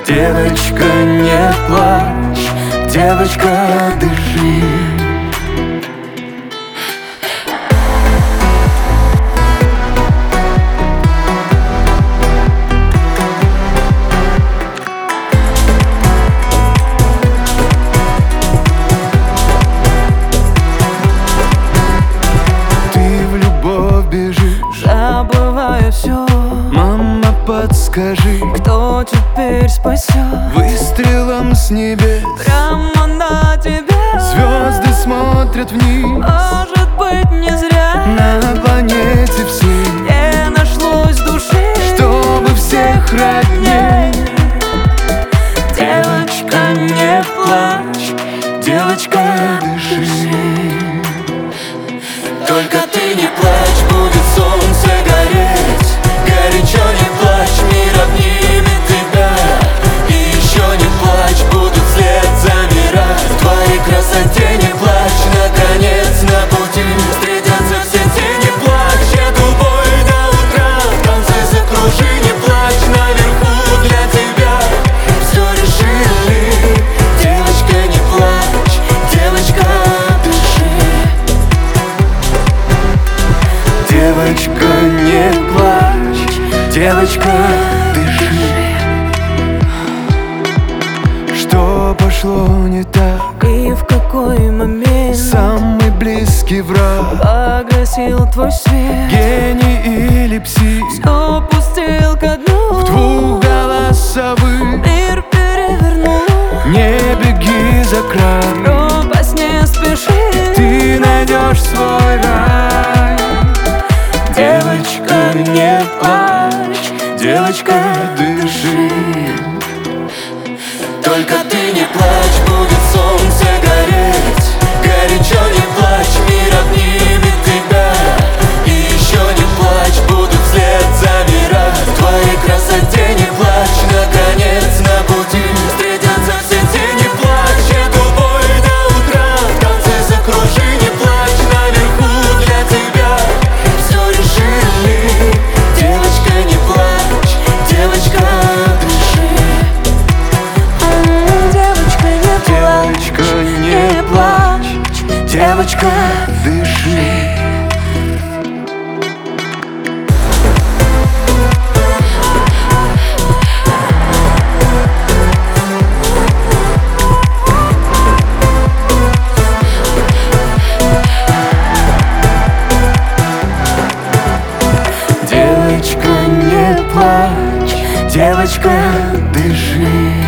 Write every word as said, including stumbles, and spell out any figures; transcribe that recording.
Девочка, не плачь, девочка, дыши. Забывая все, мама, подскажи, кто теперь спасет? Выстрелом с небес прямо на тебя звезды смотрят вниз. Может быть, не зря на планете всей не нашлось души, чтобы всех родней. Девочка, не плачь, девочка, дыши. Только ты не плачь, будет солнце гореть. Горячо не плачь, мир обнимет тебя. И еще не плачь, будут вслед замирать. В твоей красоте не плачь, наконец на пути встретятся все тени. Плачь, эту бой до утра, в конце закружи, не плачь, наверху для тебя все решили. Девочка, не плачь, девочка, девочка, не плачь, девочка, дыши. Что пошло не так? И в какой момент самый близкий враг погасил твой свет? Гений или псих? Все пустил ко дну, в двухголосовый мир перевернул. Не беги за край, пропасть не спеши, ты найдешь свой рай. Девочка, не плачь, девочка, дыши. Только ты не плачь, будет солнце гореть. Горячо не плачь, мир обнимет тебя. И еще не плачь, будут вслед замирать. В твоей красоте не плачь, наконец на пути встретятся все тени. Плачь, эту бой до утра, в конце закружи, не плачь, наверху для тебя все решили. Девочка, не плачь, девочка, дыши. Девочка, не плачь, девочка, не плачь, девочка, дыши. Девочка, не плачь, девочка, дыши.